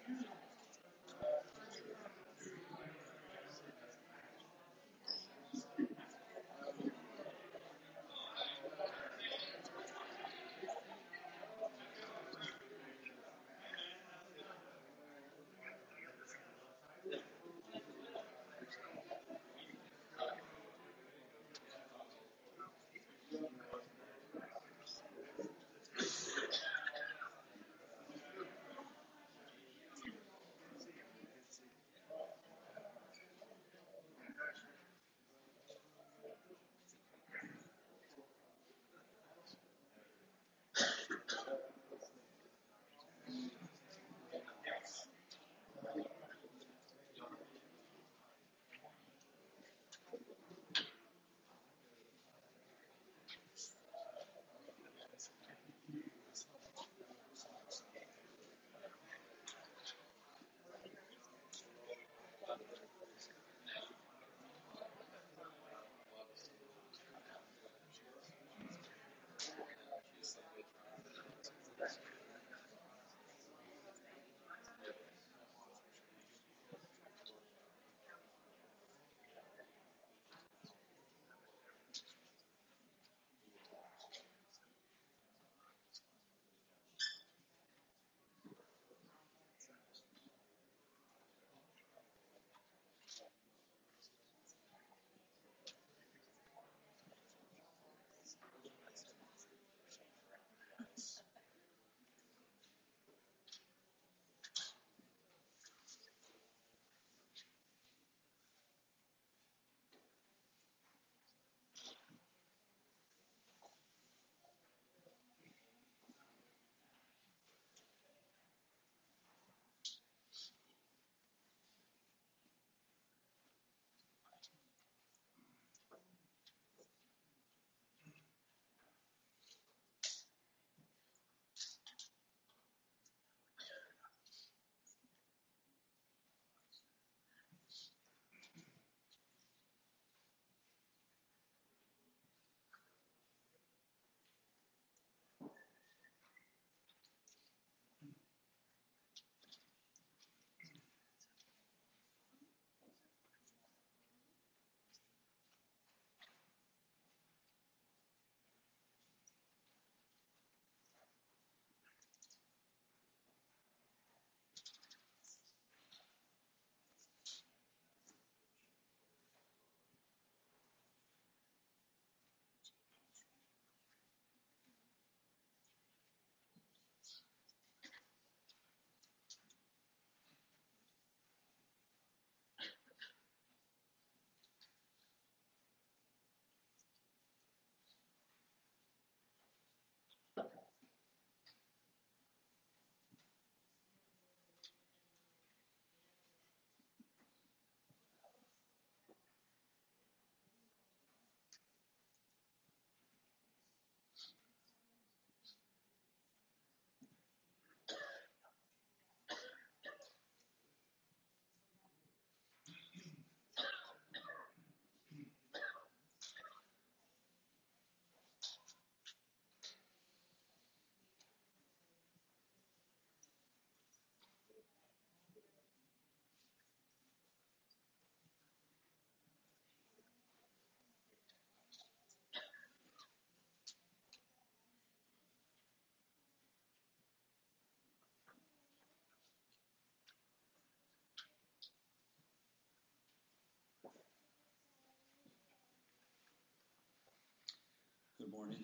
Good morning.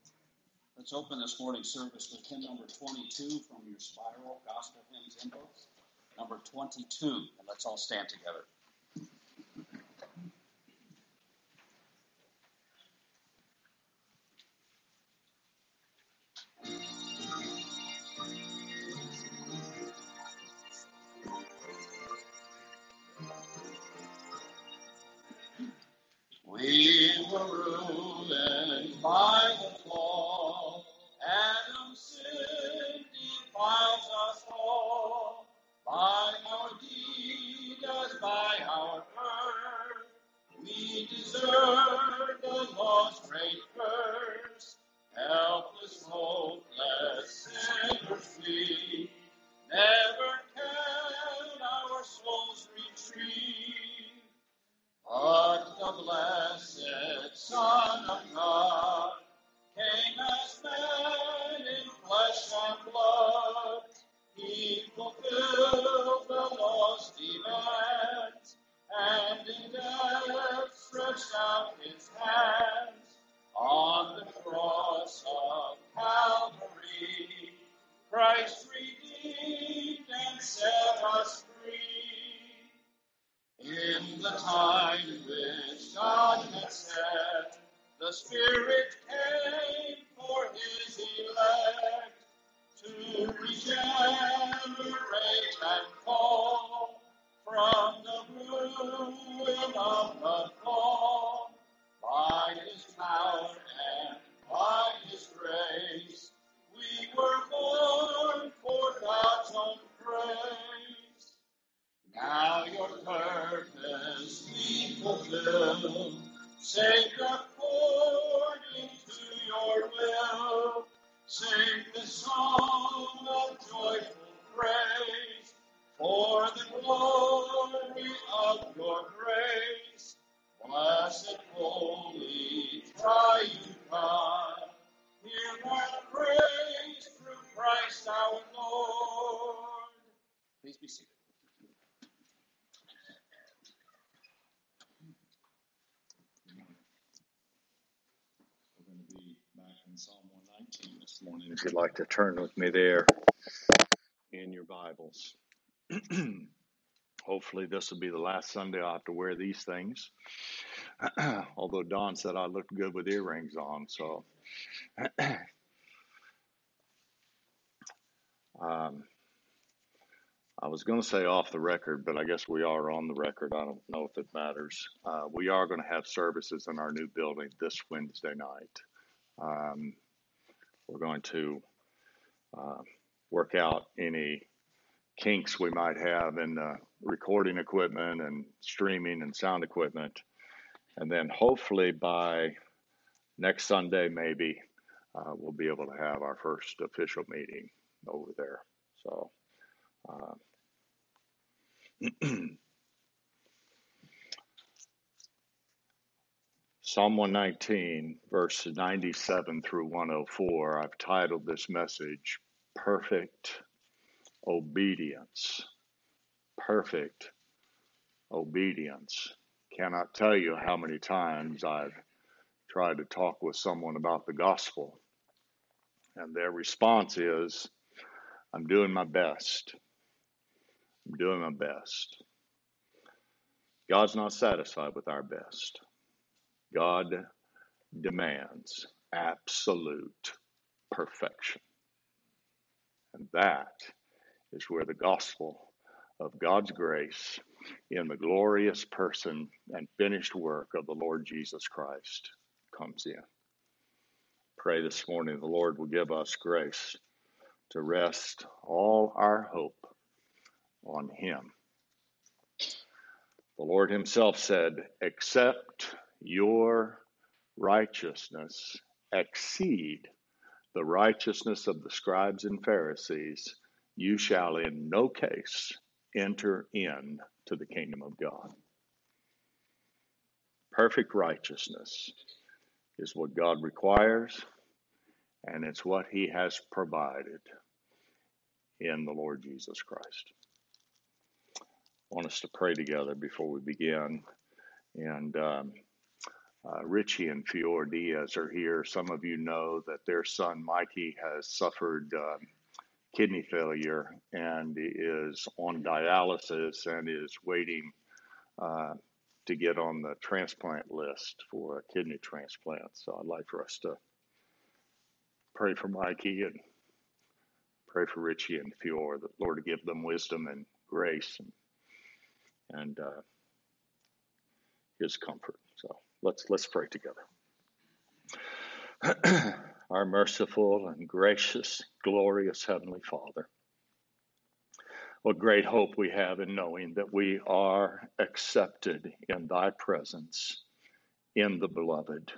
Let's open this morning's service with hymn number 22 from your Spiral Gospel Hymns hymn book. Number 22, and let's all stand together. We were ruined by the fall. Adam's sin defiles us all. By our deed as by our birth, we deserve the law's great curse. Helpless, hopeless, sinners we, never can time which God had set, the Spirit came for his elect to regenerate and call from the ruin of the fall. By his power and by his grace, we were born for God's own praise. Now your purpose we fulfill, sing according to your will. Sing the song of joyful praise for the glory of your grace. Blessed, holy, triune God, hear our praise through Christ our Lord. Please be seated. We're going to be back in Psalm 119 this morning. If you'd like to turn with me there in your Bibles. Hopefully this will be the last Sunday I'll have to wear these things. Although Dawn said I looked good with earrings on, so I was going to say off the record, but I guess we are on the record. I don't know if it matters. We are going to have services in our new building this Wednesday night. We're going to work out any kinks we might have in the recording equipment and streaming and sound equipment. And then hopefully by next Sunday, maybe, we'll be able to have our first official meeting over there. So, Psalm 119, verses 97 through 104, I've titled this message, Perfect Obedience. Perfect obedience. Cannot tell you how many times I've tried to talk with someone about the gospel, and their response is, I'm doing my best. I'm doing my best. God's not satisfied with our best. God demands absolute perfection. And that is where the gospel of God's grace in the glorious person and finished work of the Lord Jesus Christ comes in. Pray this morning the Lord will give us grace to rest all our hope on him. The Lord himself said, except your righteousness exceed the righteousness of the scribes and Pharisees, you shall in no case enter in to the kingdom of God. Perfect righteousness is what God requires, and it's what he has provided in the Lord Jesus Christ. I want us to pray together before we begin. And Richie and Fior Diaz are here. Some of you know that their son Mikey has suffered kidney failure and is on dialysis and is waiting to get on the transplant list for a kidney transplant. So I'd like for us to pray for Mikey and pray for Richie and Fior, that Lord to give them wisdom and grace and his comfort. So let's pray together. Our merciful and gracious, glorious Heavenly Father, what great hope we have in knowing that we are accepted in thy presence in the beloved,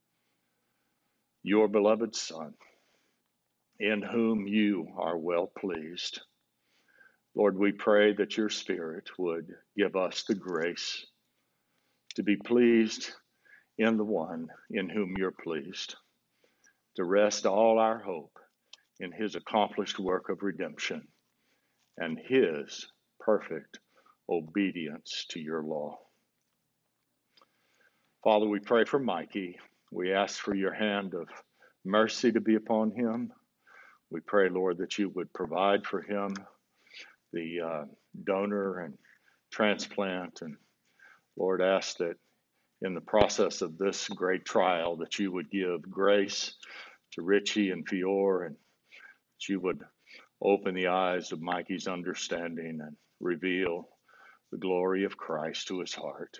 your beloved Son, in whom you are well pleased. Lord, we pray that your Spirit would give us the grace to be pleased in the one in whom you're pleased, to rest all our hope in his accomplished work of redemption and his perfect obedience to your law. Father, we pray for Mikey. We ask for your hand of mercy to be upon him. We pray, Lord, that you would provide for him the donor and transplant and Lord, ask that in the process of this great trial that you would give grace to Richie and Fior, and that you would open the eyes of Mikey's understanding and reveal the glory of Christ to his heart.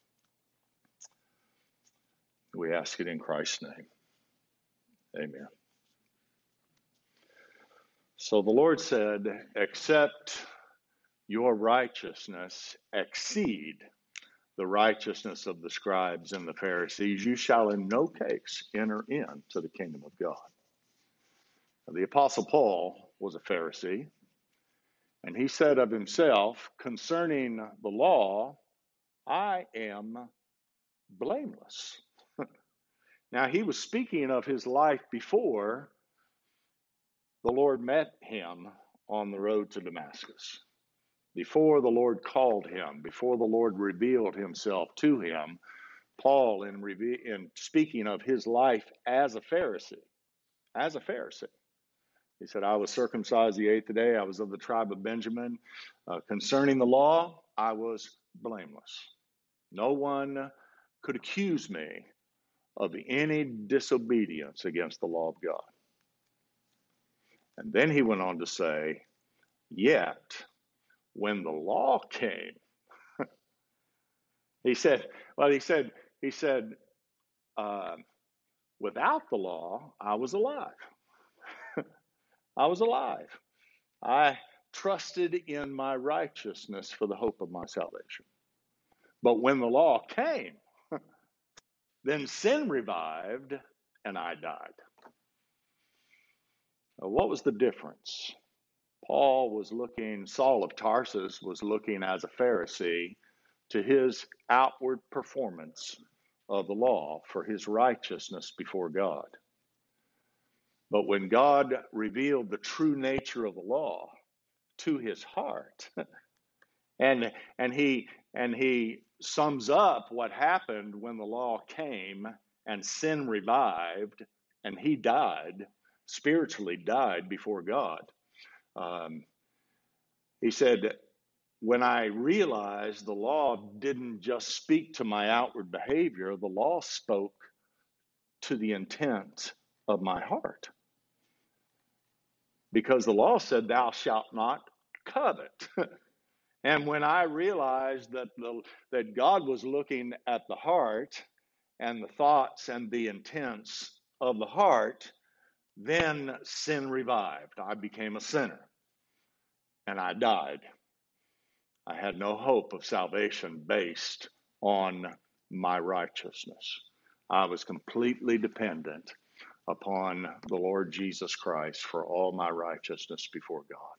We ask it in Christ's name. Amen. So the Lord said, except your righteousness exceed the righteousness of the scribes and the Pharisees, you shall in no case enter into the kingdom of God. Now, the Apostle Paul was a Pharisee, and he said of himself, concerning the law, I am blameless. Now, he was speaking of his life before the Lord met him on the road to Damascus. Before the Lord called him, before the Lord revealed himself to him, Paul, in speaking of his life as a Pharisee, he said, I was circumcised the 8th day, I was of the tribe of Benjamin. Concerning the law, I was blameless. No one could accuse me of any disobedience against the law of God. And then he went on to say, yet, when the law came, he said, without the law, I was alive. I was alive. I trusted in my righteousness for the hope of my salvation. But when the law came, then sin revived and I died. Now, what was the difference? Saul of Tarsus was looking as a Pharisee to his outward performance of the law for his righteousness before God. But when God revealed the true nature of the law to his heart, and he sums up what happened when the law came and sin revived and he died, spiritually died before God. He said, when I realized the law didn't just speak to my outward behavior, the law spoke to the intent of my heart. Because the law said, thou shalt not covet. And when I realized that God was looking at the heart and the thoughts and the intents of the heart, then sin revived. I became a sinner and I died. I had no hope of salvation based on my righteousness. I was completely dependent upon the Lord Jesus Christ for all my righteousness before God.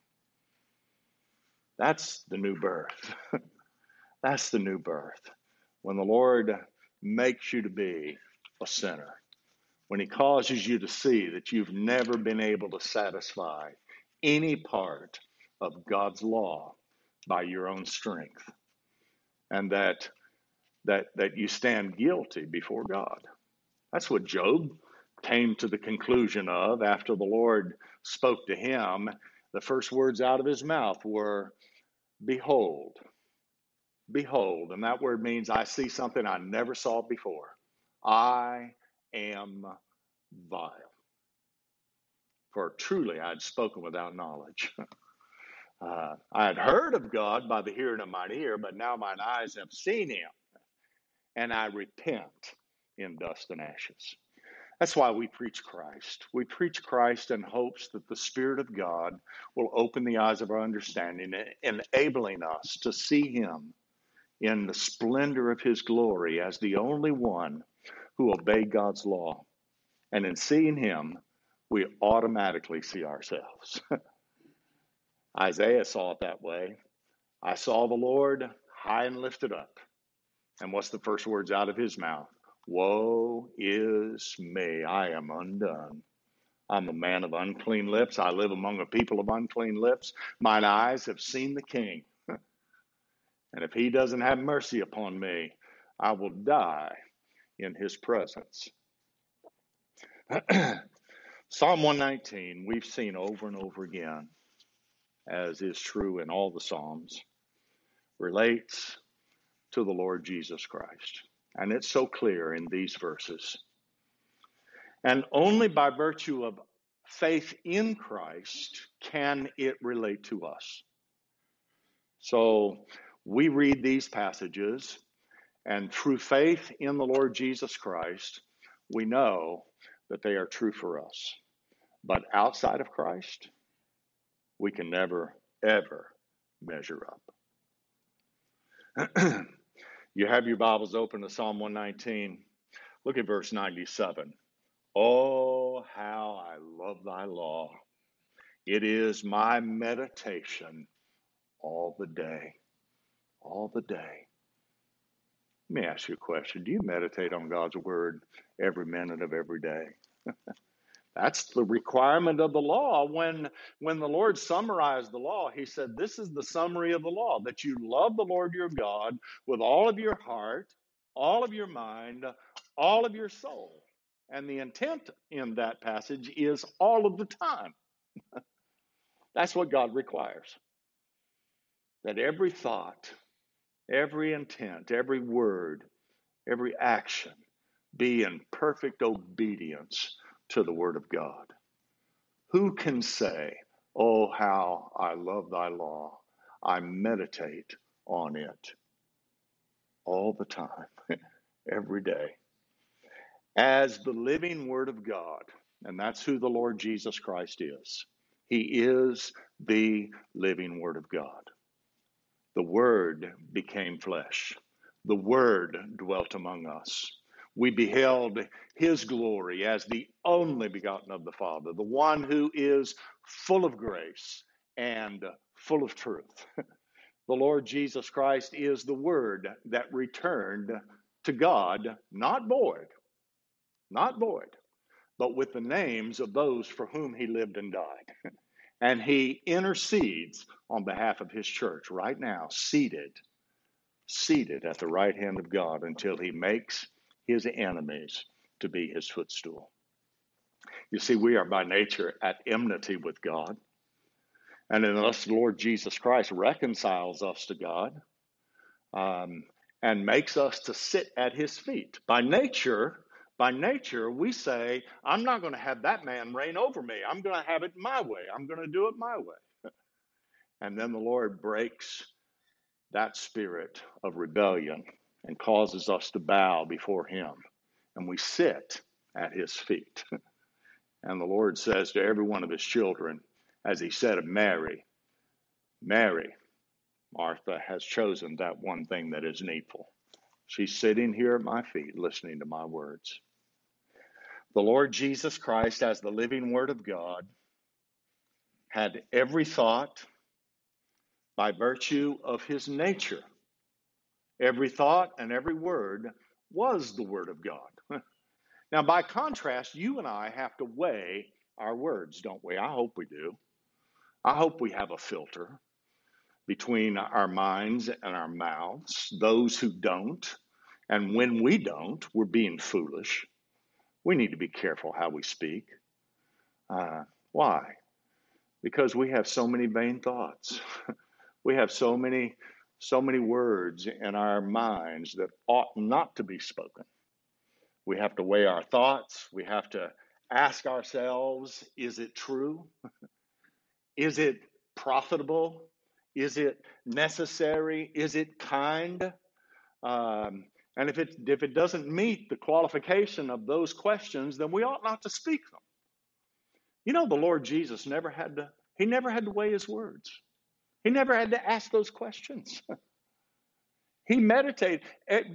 That's the new birth. That's the new birth. When the Lord makes you to be a sinner, when he causes you to see that you've never been able to satisfy any part of God's law by your own strength, and that you stand guilty before God. That's what Job came to the conclusion of after the Lord spoke to him. The first words out of his mouth were, behold. Behold, and that word means I see something I never saw before. I am vile. For truly I had spoken without knowledge. I had heard of God by the hearing of mine ear, but now mine eyes have seen him, and I repent in dust and ashes. That's why we preach Christ. We preach Christ in hopes that the Spirit of God will open the eyes of our understanding, enabling us to see him in the splendor of his glory as the only one who obeyed God's law. And in seeing him, we automatically see ourselves. Isaiah saw it that way. I saw the Lord high and lifted up. And what's the first words out of his mouth? Woe is me, I am undone. I'm a man of unclean lips. I live among a people of unclean lips. Mine eyes have seen the King. And if he doesn't have mercy upon me, I will die in his presence. Psalm 119, we've seen over and over again, as is true in all the Psalms, relates to the Lord Jesus Christ. And it's so clear in these verses. And only by virtue of faith in Christ can it relate to us. So we read these passages, and through faith in the Lord Jesus Christ, we know that they are true for us. But outside of Christ, we can never, ever measure up. You have your Bibles open to Psalm 119. Look at verse 97. Oh, how I love thy law. It is my meditation all the day. All the day. Let me ask you a question. Do you meditate on God's word every minute of every day? That's the requirement of the law. When the Lord summarized the law, he said, this is the summary of the law, that you love the Lord your God with all of your heart, all of your mind, all of your soul. And the intent in that passage is all of the time. That's what God requires. That every thought, every intent, every word, every action be in perfect obedience to the Word of God. Who can say, oh, how I love thy law. I meditate on it all the time, every day. As the living Word of God, and that's who the Lord Jesus Christ is. He is the living Word of God. The Word became flesh. The Word dwelt among us. We beheld his glory as the only begotten of the Father, the one who is full of grace and full of truth. The Lord Jesus Christ is the Word that returned to God, not void, but with the names of those for whom he lived and died. And he intercedes on behalf of his church right now, seated at the right hand of God until he makes his enemies to be his footstool. You see, we are by nature at enmity with God. And unless the Lord Jesus Christ reconciles us to God and makes us to sit at his feet, by nature, we say, I'm not going to have that man reign over me. I'm going to have it my way. I'm going to do it my way. And then the Lord breaks that spirit of rebellion and causes us to bow before him. And we sit at his feet. And the Lord says to every one of his children, as he said of Mary, Mary, Martha has chosen that one thing that is needful. She's sitting here at my feet listening to my words. The Lord Jesus Christ, as the living Word of God, had every thought by virtue of his nature. Every thought and every word was the Word of God. Now, by contrast, you and I have to weigh our words, don't we? I hope we do. I hope we have a filter between our minds and our mouths. Those who don't, and when we don't, we're being foolish. We need to be careful how we speak. Why? Because we have so many vain thoughts. We have so many words in our minds that ought not to be spoken. We have to weigh our thoughts. We have to ask ourselves, is it true? Is it profitable? Is it necessary? Is it kind? And if it doesn't meet the qualification of those questions, then we ought not to speak them. You know, the Lord Jesus never had to weigh his words. He never had to ask those questions. He meditated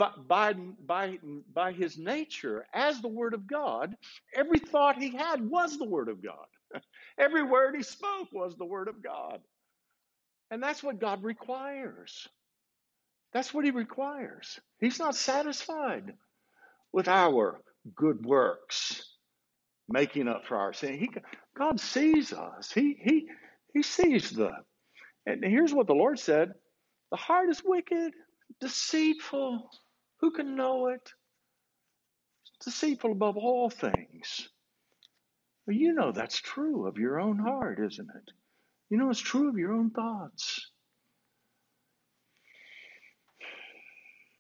by his nature as the Word of God. Every thought he had was the Word of God. Every word he spoke was the Word of God. And that's what God requires. That's what he requires. He's not satisfied with our good works making up for our sin. God sees us. He sees and here's what the Lord said. The heart is wicked, deceitful. Who can know it? It's deceitful above all things. Well, you know that's true of your own heart, isn't it? You know it's true of your own thoughts.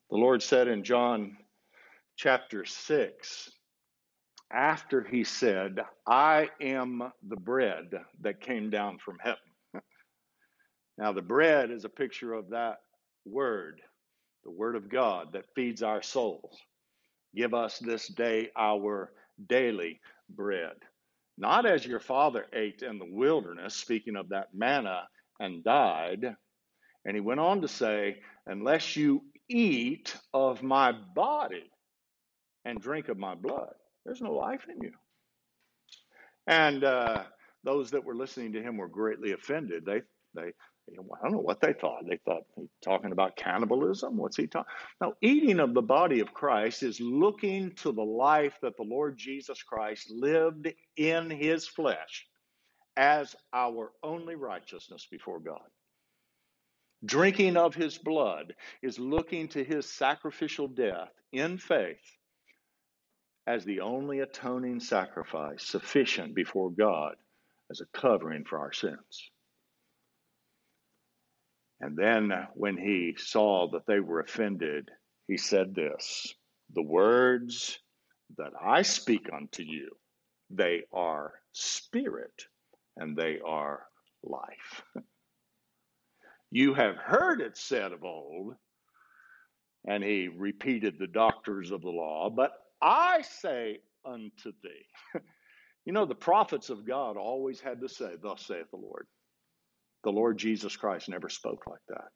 The Lord said in John chapter 6, after he said, I am the bread that came down from heaven. Now, the bread is a picture of that word, the word of God that feeds our souls. Give us this day our daily bread. Not as your father ate in the wilderness, speaking of that manna, and died. And he went on to say, unless you eat of my body and drink of my blood, there's no life in you. And those that were listening to him were greatly offended. They, I don't know what they thought. They thought he talking about cannibalism. What's he talking? Now, eating of the body of Christ is looking to the life that the Lord Jesus Christ lived in his flesh as our only righteousness before God. Drinking of his blood is looking to his sacrificial death in faith as the only atoning sacrifice sufficient before God as a covering for our sins. And then when he saw that they were offended, he said this, the words that I speak unto you, they are spirit and they are life. You have heard it said of old, and he repeated the doctors of the law, but I say unto thee. You know, the prophets of God always had to say, thus saith the Lord. The Lord Jesus Christ never spoke like that.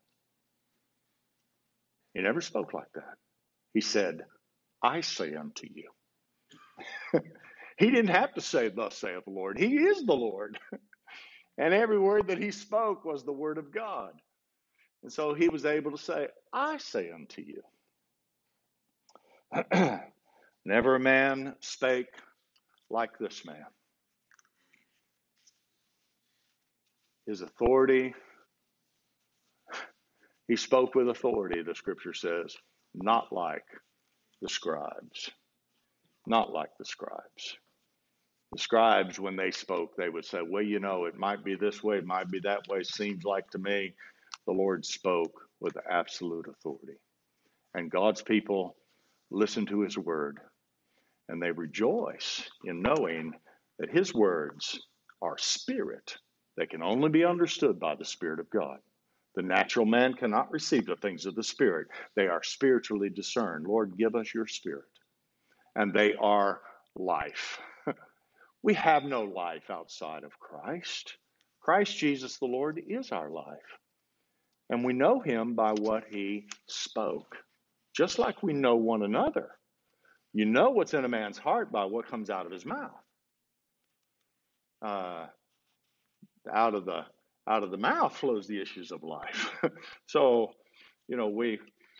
He never spoke like that. He said, I say unto you. He didn't have to say, thus saith the Lord. He is the Lord. And every word that he spoke was the word of God. And so he was able to say, I say unto you. Never a man spake like this man. His authority, he spoke with authority, the scripture says, not like the scribes. Not like the scribes. The scribes, when they spoke, they would say, well, you know, it might be this way, it might be that way, seems like to me. The Lord spoke with absolute authority. And God's people listen to his word, and they rejoice in knowing that his words are spirit. They can only be understood by the Spirit of God. The natural man cannot receive the things of the Spirit. They are spiritually discerned. Lord, give us your Spirit. And they are life. We have no life outside of Christ. Christ Jesus the Lord is our life. And we know him by what he spoke, just like we know one another. You know what's in a man's heart by what comes out of his mouth. Out of the mouth flows the issues of life. So, you know, we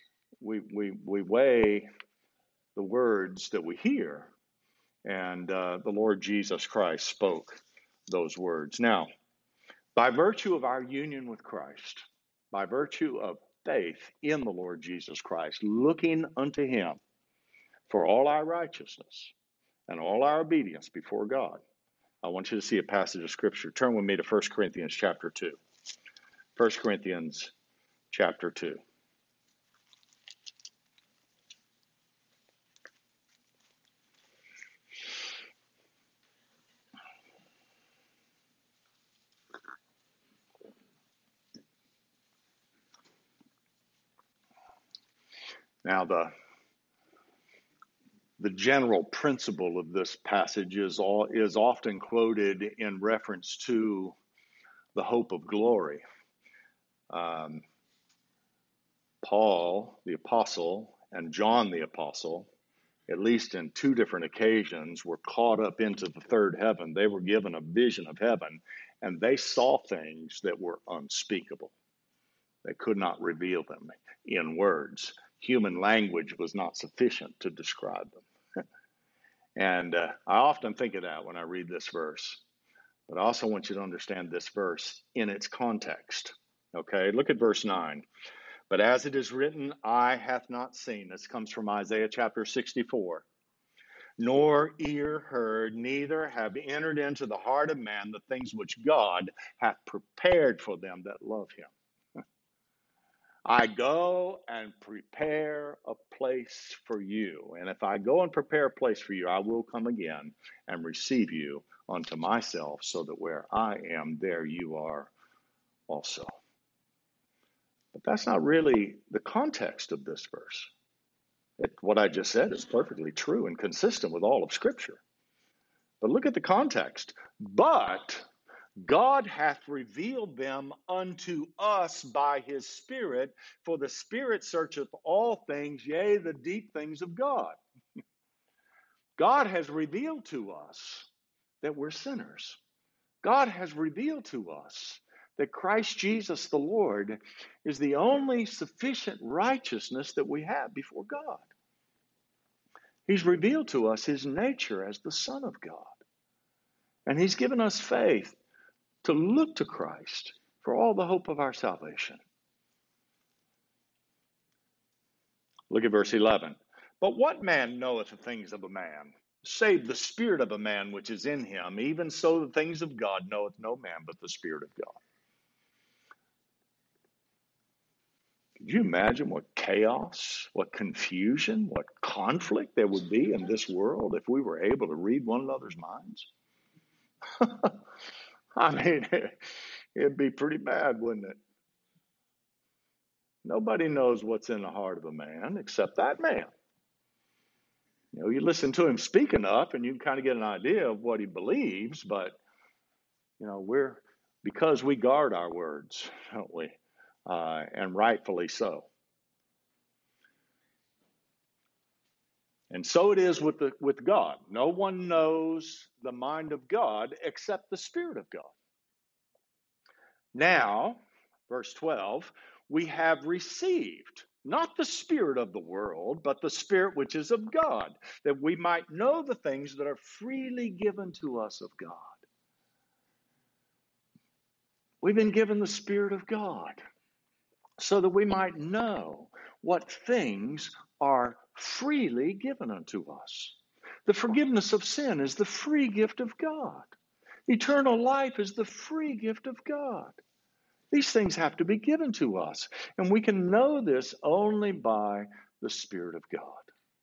weigh the words that we hear, and the Lord Jesus Christ spoke those words. Now, by virtue of our union with Christ, by virtue of faith in the Lord Jesus Christ, looking unto him for all our righteousness and all our obedience before God, I want you to see a passage of Scripture. Turn with me to 1 Corinthians chapter 2. 1 Corinthians chapter 2. Now, the general principle of this passage is often quoted in reference to the hope of glory. Paul, the apostle, and John, the apostle, at least in two different occasions, were caught up into the third heaven. They were given a vision of heaven, and they saw things that were unspeakable. They could not reveal them in words. Human language was not sufficient to describe them. And I often think of that when I read this verse. But I also want you to understand this verse in its context. Okay, look at verse 9. But as it is written, eye hath not seen. This comes from Isaiah chapter 64. Nor ear heard, neither have entered into the heart of man the things which God hath prepared for them that love him. I go and prepare a place for you. And if I go and prepare a place for you, I will come again and receive you unto myself, so that where I am, there you are also. But that's not really the context of this verse. What I just said is perfectly true and consistent with all of Scripture. But look at the context. But God hath revealed them unto us by his Spirit, for the Spirit searcheth all things, yea, the deep things of God. God has revealed to us that we're sinners. God has revealed to us that Christ Jesus the Lord is the only sufficient righteousness that we have before God. He's revealed to us his nature as the Son of God. And he's given us faith to look to Christ for all the hope of our salvation. Look at verse 11. But what man knoweth the things of a man, save the spirit of a man which is in him? Even so the things of God knoweth no man but the Spirit of God. Could you imagine what chaos, what confusion, what conflict there would be in this world if we were able to read one another's minds? I mean, it'd be pretty bad, wouldn't it? Nobody knows what's in the heart of a man except that man. You know, you listen to him speak enough and you can kind of get an idea of what he believes, but, you know, because we guard our words, don't we? And rightfully so. And so it is with God. No one knows the mind of God except the Spirit of God. Now, verse 12, we have received not the spirit of the world, but the Spirit which is of God, that we might know the things that are freely given to us of God. We've been given the Spirit of God so that we might know what things are freely given unto us. The forgiveness of sin is the free gift of God. Eternal life is the free gift of God. These things have to be given to us, and we can know this only by the Spirit of God.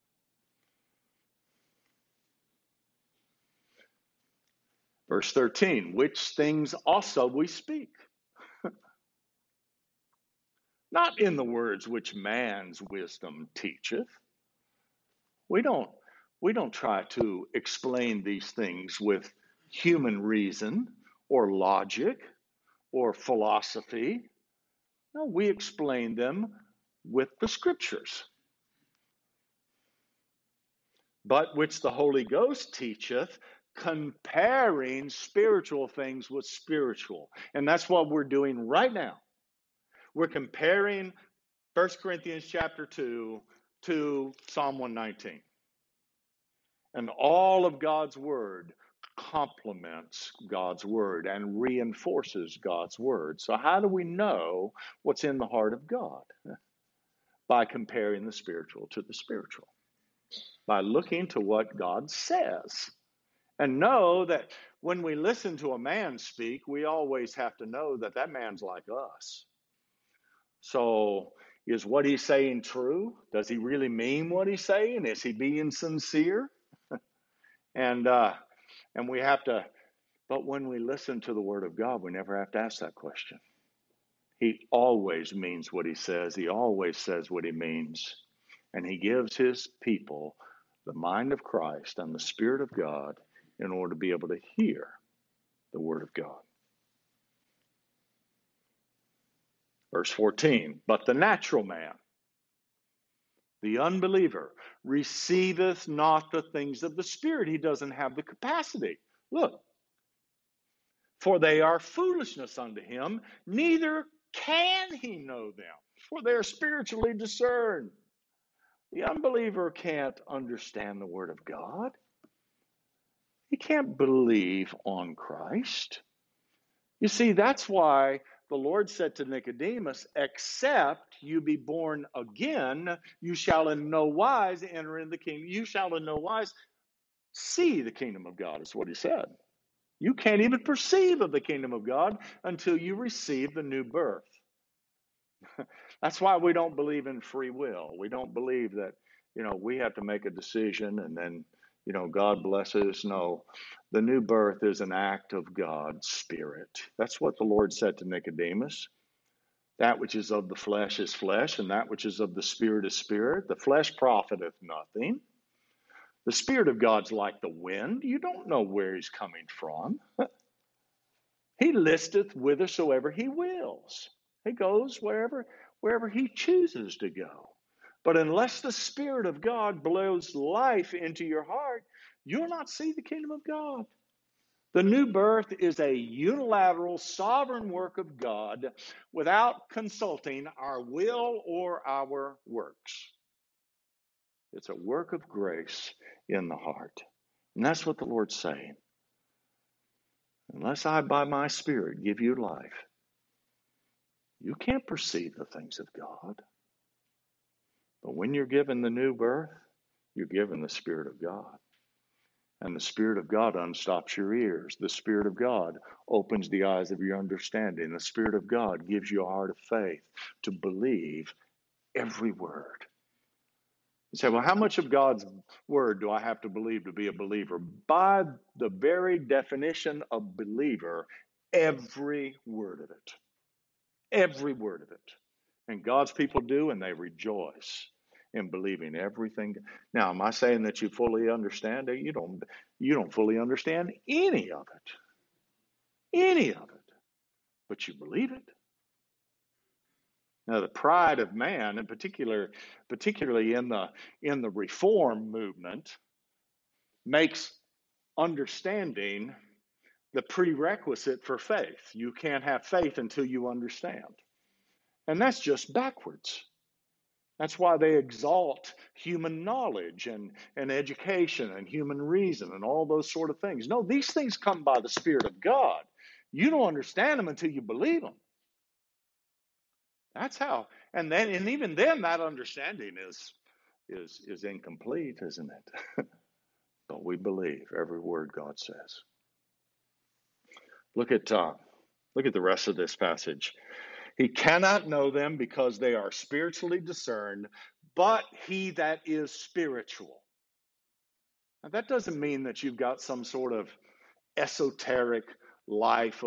Verse 13, which things also we speak, not in the words which man's wisdom teacheth. We don't try to explain these things with human reason or logic or philosophy. No, we explain them with the Scriptures. But which the Holy Ghost teacheth, comparing spiritual things with spiritual. And that's what we're doing right now. We're comparing 1 Corinthians chapter 2 to Psalm 119. And all of God's Word complements God's Word and reinforces God's Word. So how do we know what's in the heart of God? By comparing the spiritual to the spiritual. By looking to what God says. And know that when we listen to a man speak, we always have to know that that man's like us. So is what he's saying true? Does he really mean what he's saying? Is he being sincere? And we have to, but when we listen to the Word of God, we never have to ask that question. He always means what he says. He always says what he means. And he gives his people the mind of Christ and the Spirit of God in order to be able to hear the Word of God. Verse 14, but the natural man, the unbeliever, receiveth not the things of the Spirit. He doesn't have the capacity. Look, for they are foolishness unto him, neither can he know them, for they are spiritually discerned. The unbeliever can't understand the Word of God. He can't believe on Christ. You see, that's why the Lord said to Nicodemus, except you be born again, you shall in no wise enter in the kingdom. You shall in no wise see the kingdom of God, is what he said. You can't even perceive of the kingdom of God until you receive the new birth. That's why we don't believe in free will. We don't believe that, we have to make a decision and then, God blesses. No, the new birth is an act of God's Spirit. That's what the Lord said to Nicodemus. That which is of the flesh is flesh, and that which is of the Spirit is spirit. The flesh profiteth nothing. The Spirit of God's like the wind. You don't know where he's coming from. He listeth whithersoever he wills. He goes wherever he chooses to go. But unless the Spirit of God blows life into your heart, you'll not see the kingdom of God. The new birth is a unilateral, sovereign work of God without consulting our will or our works. It's a work of grace in the heart. And that's what the Lord's saying. Unless I, by my Spirit, give you life, you can't perceive the things of God. But when you're given the new birth, you're given the Spirit of God. And the Spirit of God unstops your ears. The Spirit of God opens the eyes of your understanding. The Spirit of God gives you a heart of faith to believe every word. You say, well, how much of God's word do I have to believe to be a believer? By the very definition of believer, every word of it. Every word of it. And God's people do, and they rejoice in believing everything. Now, am I saying that you fully understand it? You don't fully understand any of it. Any of it. But you believe it. Now, the pride of man, in particularly in the reform movement, makes understanding the prerequisite for faith. You can't have faith until you understand. And that's just backwards. That's why they exalt human knowledge and education and human reason and all those sort of things. No, these things come by the Spirit of God. You don't understand them until you believe them. That's how. And even then, that understanding is incomplete, isn't it? But we believe every word God says. Look at the rest of this passage. He cannot know them because they are spiritually discerned, but he that is spiritual. Now, that doesn't mean that you've got some sort of esoteric life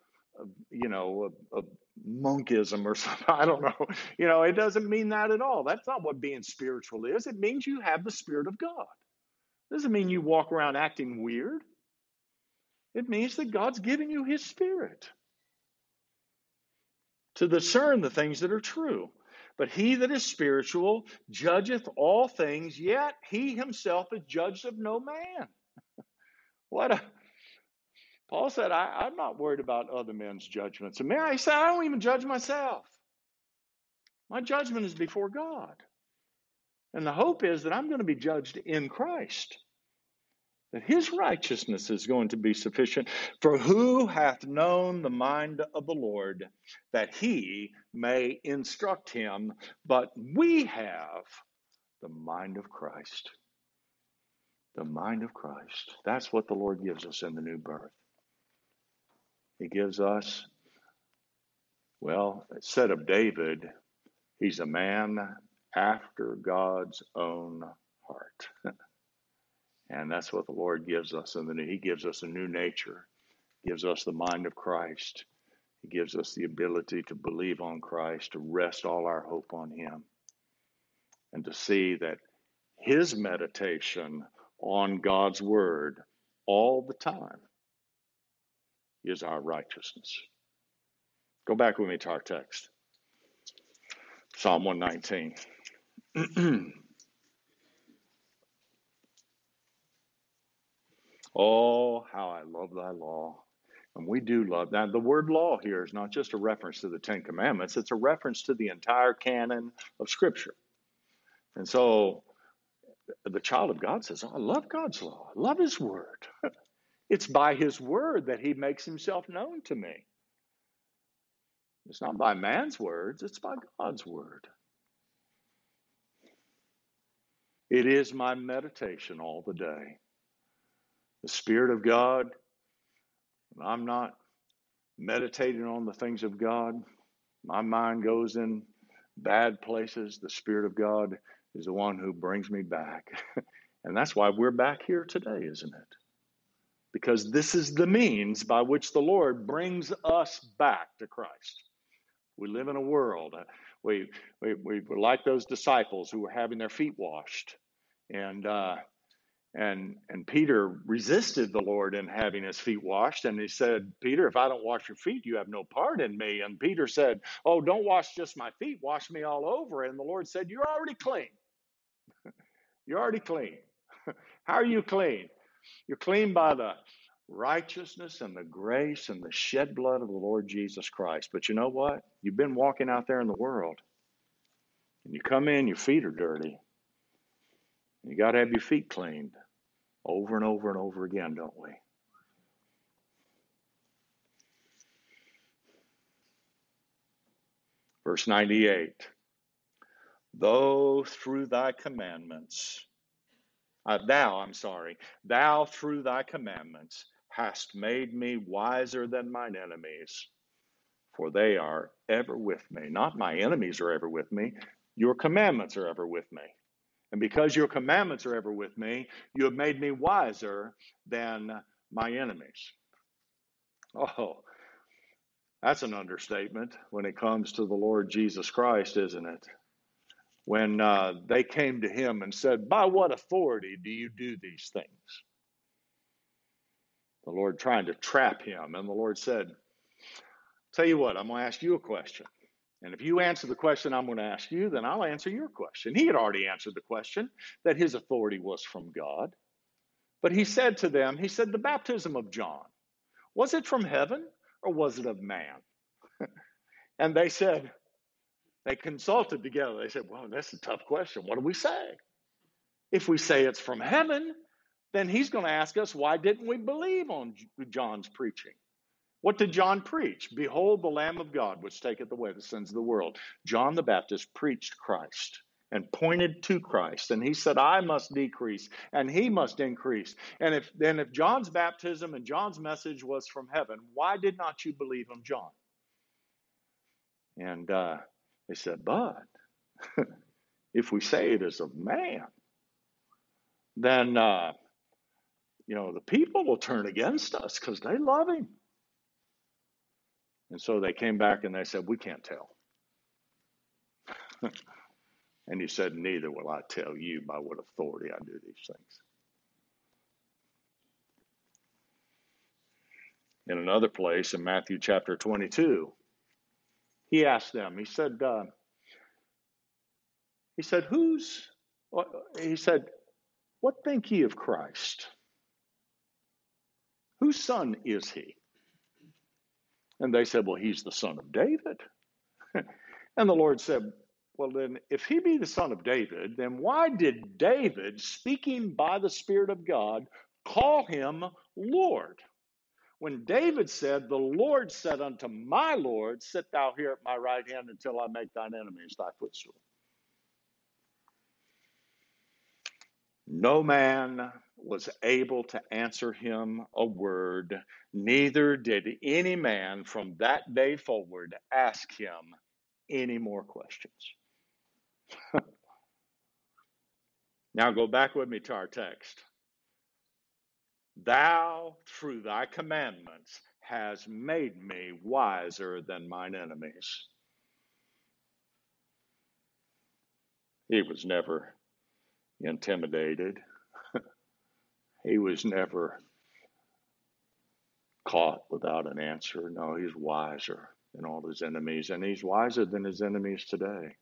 of monkism or something. I don't know. It doesn't mean that at all. That's not what being spiritual is. It means you have the Spirit of God. It doesn't mean you walk around acting weird. It means that God's giving you his Spirit to discern the things that are true. But he that is spiritual judgeth all things, yet he himself is judged of no man. Paul said, I'm not worried about other men's judgments. And Mary said, I don't even judge myself. My judgment is before God. And the hope is that I'm going to be judged in Christ. That his righteousness is going to be sufficient. For who hath known the mind of the Lord, that he may instruct him? But we have the mind of Christ. The mind of Christ. That's what the Lord gives us in the new birth. He gives us, it said of David, he's a man after God's own heart. And that's what the Lord gives us. He gives us a new nature, gives us the mind of Christ. He gives us the ability to believe on Christ, to rest all our hope on him, and to see that his meditation on God's word all the time is our righteousness. Go back with me to our text. Psalm 119. Oh, how I love thy law. And we do love that. The word law here is not just a reference to the Ten Commandments, it's a reference to the entire canon of Scripture. And so the child of God says, I love God's law. I love his word. It's by his word that he makes himself known to me. It's not by man's words, it's by God's word. It is my meditation all the day. The Spirit of God, when I'm not meditating on the things of God, My mind goes in bad places. The Spirit of God is the one who brings me back. And that's why we're back here today, isn't it? Because this is the means by which the Lord brings us back to Christ. We live in a world. We're like those disciples who were having their feet washed. And Peter resisted the Lord in having his feet washed. And he said, Peter, if I don't wash your feet, you have no part in me. And Peter said, oh, don't wash just my feet, wash me all over. And the Lord said, you're already clean. You're already clean. How are you clean? You're clean by the righteousness and the grace and the shed blood of the Lord Jesus Christ. But you know what? You've been walking out there in the world, and you come in, your feet are dirty. You got to have your feet cleaned over and over and over again, don't we? Verse 98, thou through thy commandments hast made me wiser than mine enemies, for they are ever with me. Not my enemies are ever with me, your commandments are ever with me. And because your commandments are ever with me, you have made me wiser than my enemies. Oh, that's an understatement when it comes to the Lord Jesus Christ, isn't it? When they came to him and said, by what authority do you do these things? The Lord trying to trap him. And the Lord said, tell you what, I'm going to ask you a question. And if you answer the question I'm going to ask you, then I'll answer your question. He had already answered the question that his authority was from God. But he said to them, he said, the baptism of John, was it from heaven or was it of man? And they said, they consulted together. They said, well, that's a tough question. What do we say? If we say it's from heaven, then he's going to ask us, why didn't we believe on John's preaching? What did John preach? Behold, the Lamb of God, which taketh away the sins of the world. John the Baptist preached Christ and pointed to Christ. And he said, I must decrease and he must increase. And if John's baptism and John's message was from heaven, why did not you believe on John? And they said, but if we say it is of man, then, the people will turn against us because they love him. And so they came back and they said, we can't tell. And he said, neither will I tell you by what authority I do these things. In another place in Matthew chapter 22, he asked them, he said, what think ye of Christ? Whose son is he? And they said, well, he's the son of David. And the Lord said, well, then, if he be the son of David, then why did David, speaking by the Spirit of God, call him Lord? When David said, the Lord said unto my Lord, sit thou here at my right hand until I make thine enemies thy footstool. No man was able to answer him a word, neither did any man from that day forward ask him any more questions. Now go back with me to our text. Thou, through thy commandments, hast made me wiser than mine enemies. He was never intimidated. He was never caught without an answer. No, he's wiser than all his enemies, and he's wiser than his enemies today.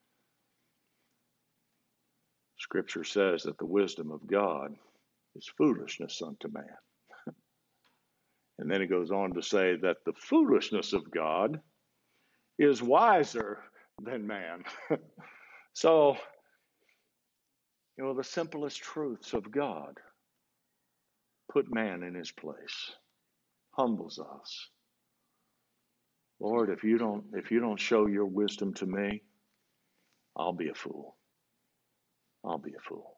Scripture says that the wisdom of God is foolishness unto man. And then it goes on to say that the foolishness of God is wiser than man. So, the simplest truths of God put man in his place, humbles us. Lord, if you don't show your wisdom to me, I'll be a fool. I'll be a fool.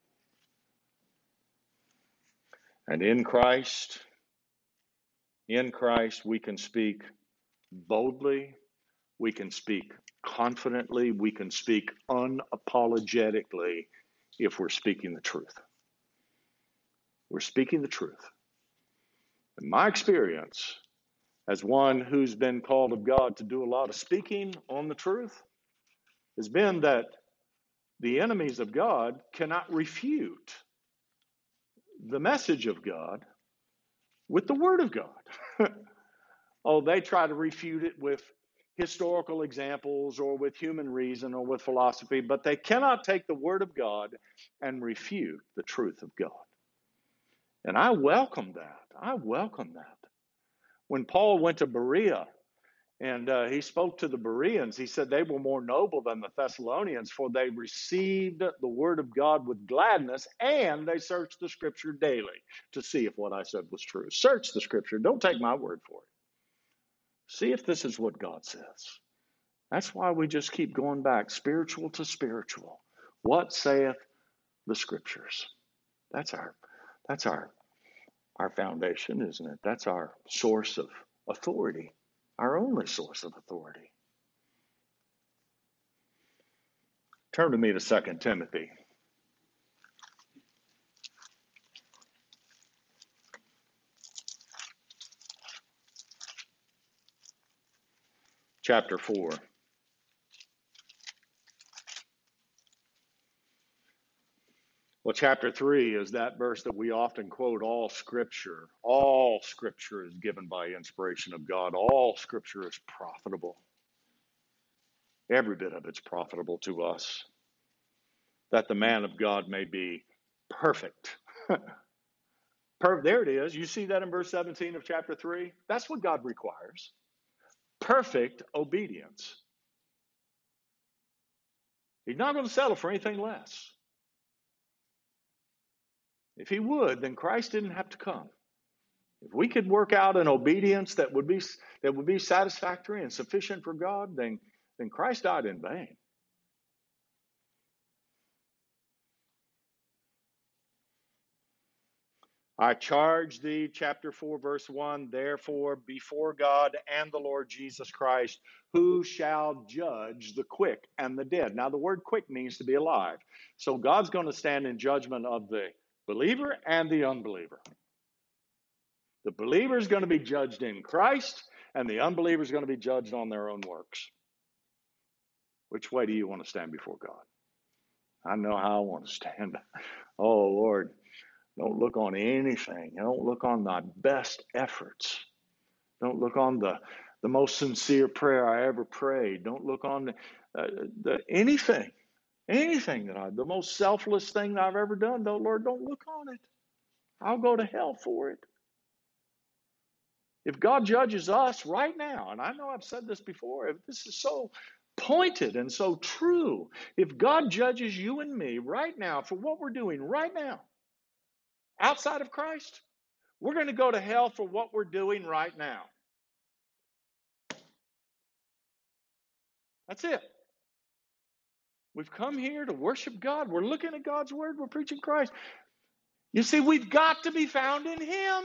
And in Christ, we can speak boldly, We can speak confidently. We can speak unapologetically if we're speaking the truth. We're speaking the truth. In my experience, as one who's been called of God to do a lot of speaking on the truth, has been that the enemies of God cannot refute the message of God with the Word of God. Oh, they try to refute it with historical examples or with human reason or with philosophy, but they cannot take the Word of God and refute the truth of God. And I welcome that. I welcome that. When Paul went to Berea and he spoke to the Bereans, he said they were more noble than the Thessalonians, for they received the Word of God with gladness, and they searched the Scripture daily to see if what I said was true. Search the Scripture. Don't take my word for it. See if this is what God says. That's why we just keep going back, spiritual to spiritual. What saith the Scriptures? That's our foundation, isn't it? That's our source of authority, our only source of authority. Turn to me to 2 Timothy. Chapter 4. Well, chapter 3 is that verse that we often quote, all Scripture is given by inspiration of God. All Scripture is profitable. Every bit of it's profitable to us, that the man of God may be perfect. There it is. You see that in verse 17 of chapter 3? That's what God requires. Perfect obedience. He's not going to settle for anything less. If he would, then Christ didn't have to come. If we could work out an obedience that would be satisfactory and sufficient for God, then Christ died in vain. I charge thee, chapter 4, verse 1, therefore, before God and the Lord Jesus Christ, who shall judge the quick and the dead. Now, the word quick means to be alive. So God's going to stand in judgment of the believer and the unbeliever. The believer is going to be judged in Christ, and the unbeliever is going to be judged on their own works. Which way do you want to stand before God? I know how I want to stand. Oh, Lord. Don't look on anything. Don't look on thy best efforts. Don't look on the most sincere prayer I ever prayed. Don't look on anything the most selfless thing that I've ever done. Lord, don't look on it. I'll go to hell for it. If God judges us right now, and I know I've said this before, if this is so pointed and so true, if God judges you and me right now for what we're doing right now, outside of Christ, we're going to go to hell for what we're doing right now. That's it. We've come here to worship God. We're looking at God's word. We're preaching Christ. You see, we've got to be found in Him.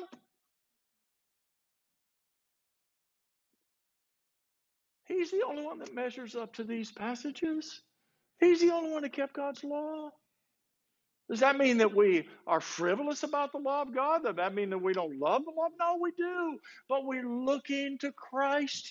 He's the only one that measures up to these passages. He's the only one that kept God's law. Does that mean that we are frivolous about the law of God? Does that mean that we don't love the law? No, we do. But we're looking to Christ.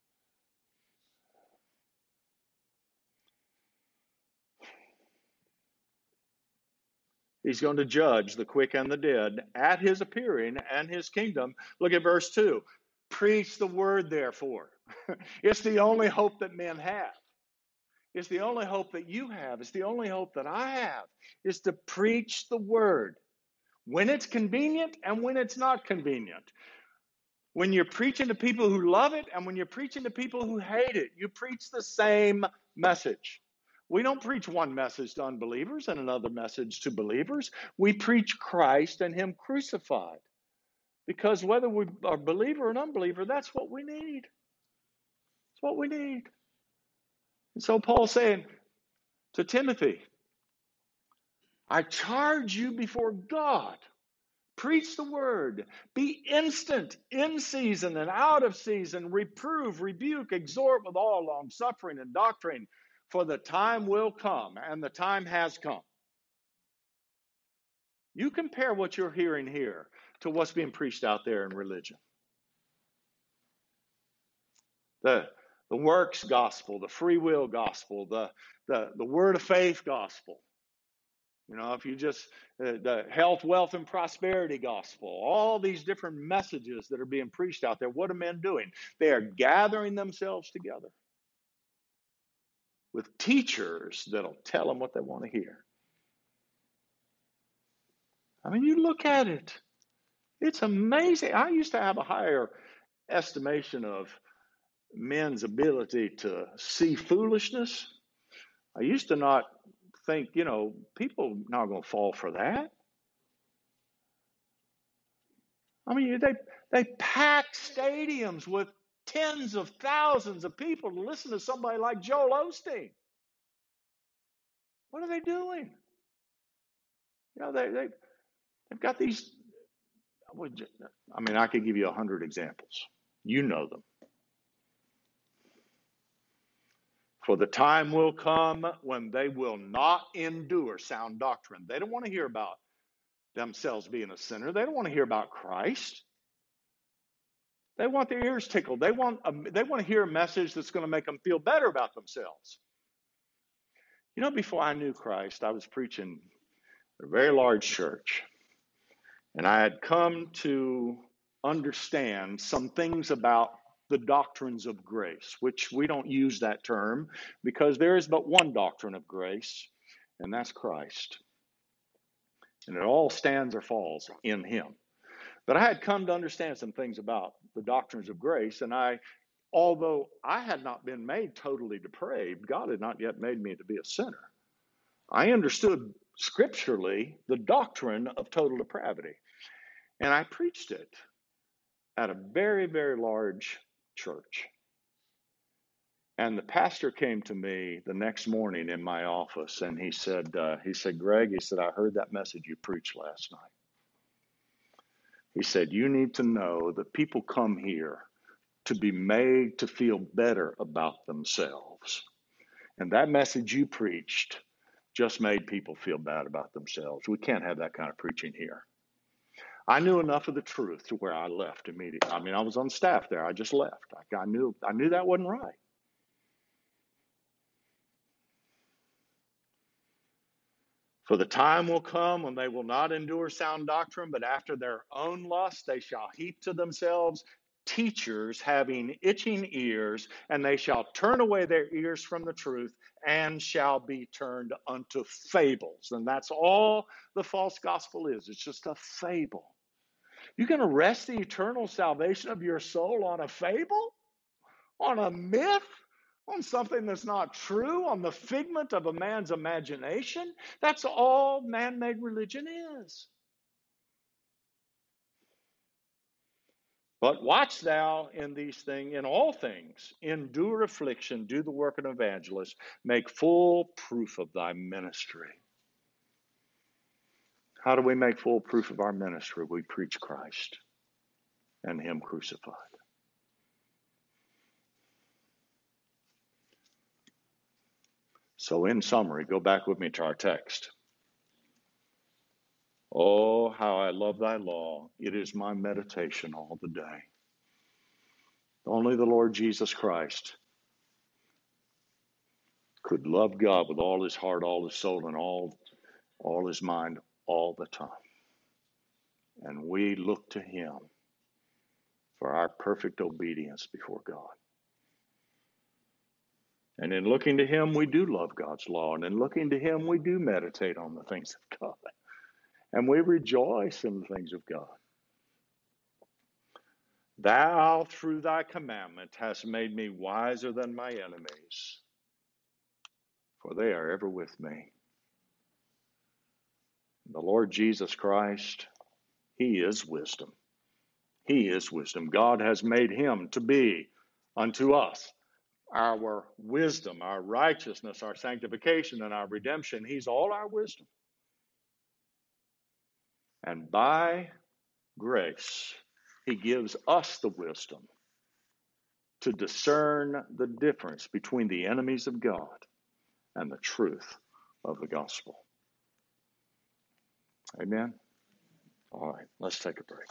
He's going to judge the quick and the dead at His appearing and His kingdom. Look at verse 2. Preach the word, therefore. It's the only hope that men have. It's the only hope that you have. It's the only hope that I have, is to preach the word when it's convenient and when it's not convenient. When you're preaching to people who love it and when you're preaching to people who hate it, you preach the same message. We don't preach one message to unbelievers and another message to believers. We preach Christ and Him crucified. Because whether we are believer or an unbeliever, that's what we need. It's what we need. And so Paul's saying to Timothy, I charge you before God, Preach the word. Be instant in season and out of season. Reprove, rebuke, exhort with all long suffering and doctrine. For the time will come, and the time has come. You compare what you're hearing here to what's being preached out there in religion. The works gospel, the free will gospel, the word of faith gospel. You know, if you just, the health, wealth, and prosperity gospel, all these different messages that are being preached out there, what are men doing? They are gathering themselves together with teachers that'll tell them what they want to hear. I mean, you look at it. It's amazing. I used to have a higher estimation of men's ability to see foolishness. I used to not think, people not going to fall for that. I mean, they pack stadiums with tens of thousands of people to listen to somebody like Joel Osteen. What are they doing? They've got these. I mean, I could give you 100 examples. You know them. For the time will come when they will not endure sound doctrine. They don't want to hear about themselves being a sinner. They don't want to hear about Christ. They want their ears tickled. They want to hear a message that's going to make them feel better about themselves. Before I knew Christ, I was preaching at a very large church. And I had come to understand some things about the doctrines of grace, which we don't use that term because there is but one doctrine of grace, and that's Christ. And it all stands or falls in him. But I had come to understand some things about the doctrines of grace, and although I had not been made totally depraved, God had not yet made me to be a sinner. I understood scripturally the doctrine of total depravity. And I preached it at a very, very large church. And the pastor came to me the next morning in my office, and he said, Greg, I heard that message you preached last night. He said, you need to know that people come here to be made to feel better about themselves. And that message you preached just made people feel bad about themselves. We can't have that kind of preaching here. I knew enough of the truth to where I left immediately. I mean, I was on staff there. I just left. I knew that wasn't right. For the time will come when they will not endure sound doctrine, but after their own lust they shall heap to themselves teachers having itching ears, and they shall turn away their ears from the truth and shall be turned unto fables. And that's all the false gospel is. It's just a fable. You're going to rest the eternal salvation of your soul on a fable? On a myth? On something that's not true? On the figment of a man's imagination? That's all man-made religion is. But watch thou in these things, in all things, endure affliction, do the work of an evangelist, make full proof of thy ministry. How do we make full proof of our ministry? We preach Christ and him crucified. So in summary, go back with me to our text. Oh, how I love thy law. It is my meditation all the day. Only the Lord Jesus Christ could love God with all his heart, all his soul, and all his mind all the time. And we look to him for our perfect obedience before God. And in looking to him, we do love God's law. And in looking to him, we do meditate on the things of God. And we rejoice in the things of God. Thou, through thy commandment, hast made me wiser than my enemies, for they are ever with me. The Lord Jesus Christ, he is wisdom. He is wisdom. God has made him to be unto us our wisdom, our righteousness, our sanctification, and our redemption. He's all our wisdom. And by grace, he gives us the wisdom to discern the difference between the enemies of God and the truth of the gospel. Amen? All right, let's take a break.